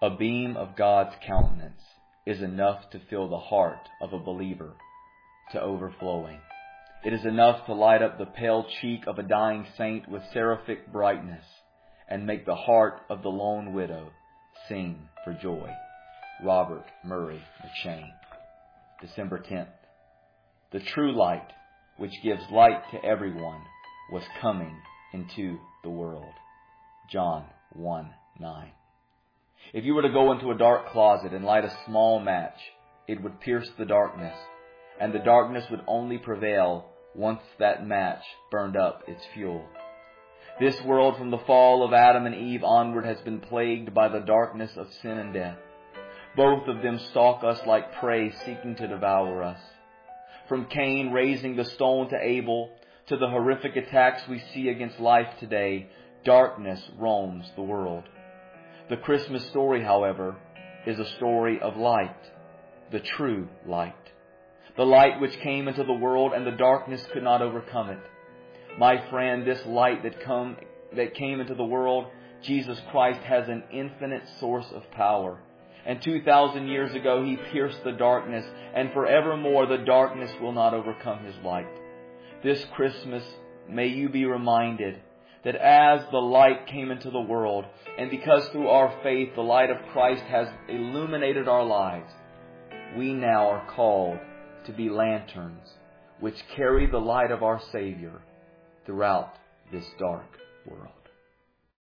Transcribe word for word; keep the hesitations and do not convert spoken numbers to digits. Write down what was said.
A beam of God's countenance is enough to fill the heart of a believer to overflowing. It is enough to light up the pale cheek of a dying saint with seraphic brightness and make the heart of the lone widow sing for joy. Robert Murray McCheyne. December tenth. The true light, which gives light to everyone, was coming into the world. John one nine. If you were to go into a dark closet and light a small match, it would pierce the darkness, and the darkness would only prevail once that match burned up its fuel. This world from the fall of Adam and Eve onward has been plagued by the darkness of sin and death. Both of them stalk us like prey seeking to devour us. From Cain raising the stone to Abel to the horrific attacks we see against life today, darkness roams the world. The Christmas story, however, is a story of light, the true light. The light which came into the world and the darkness could not overcome it. My friend, this light that come that came into the world, Jesus Christ, has an infinite source of power. And two thousand years ago He pierced the darkness, and forevermore the darkness will not overcome His light. This Christmas, may you be reminded that as the light came into the world, and because through our faith the light of Christ has illuminated our lives, we now are called to be lanterns which carry the light of our Savior throughout this dark world.